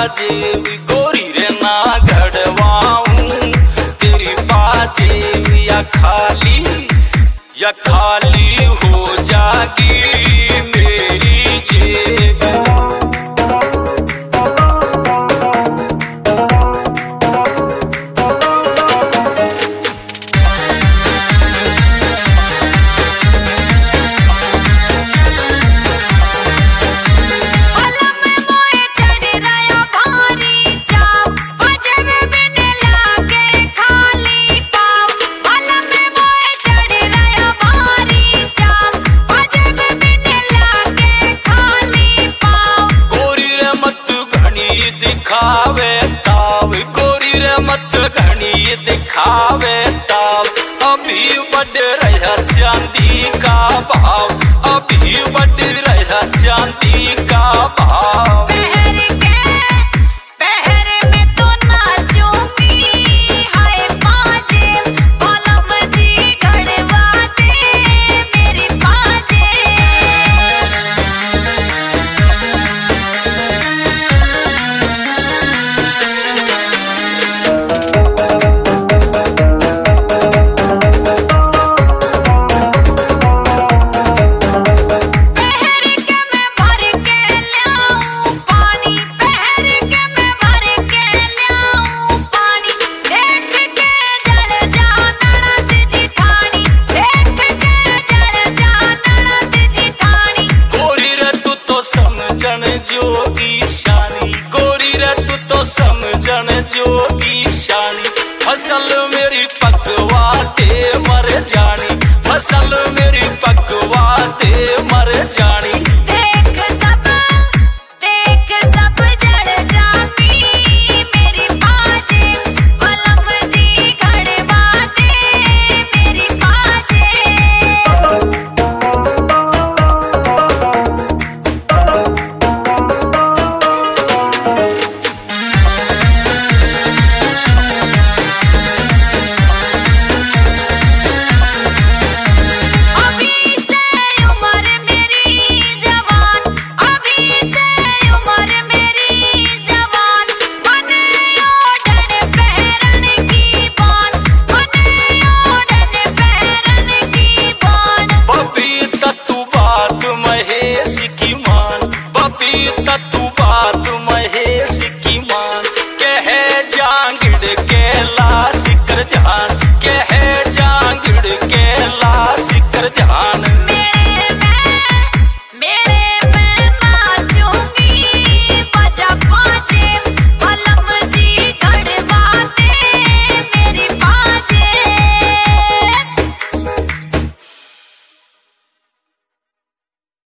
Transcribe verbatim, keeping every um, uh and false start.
पाजेब गोरी रे ना घड़वाऊं तेरी पाजेब या खाली या खाली हो जागी मेरी जेब। दिखावे ताव गोरी रे मत घनी दिखावे ताव अभी बढ़ रहा चांदी का भाव अभी बढ़ रहा चांदी का भाव। पहर के पहर में तो नाचूंगी हाय पाजेब बालम जी घड़वा दे मेरी पाजेब। जोगी शानी गोरी रे तू तो समझन जोगी शानी फसल मेरी पकवा दे मर जानी फसल मेरी पकवा दे मर जानी। देख सब देख सब जड़ जाती मेरी पाजेब बालम जी घड़वा दे मेरी पाजेब। तू बात महेश की मान कहे जांगिड़ के लाश कर ध्यान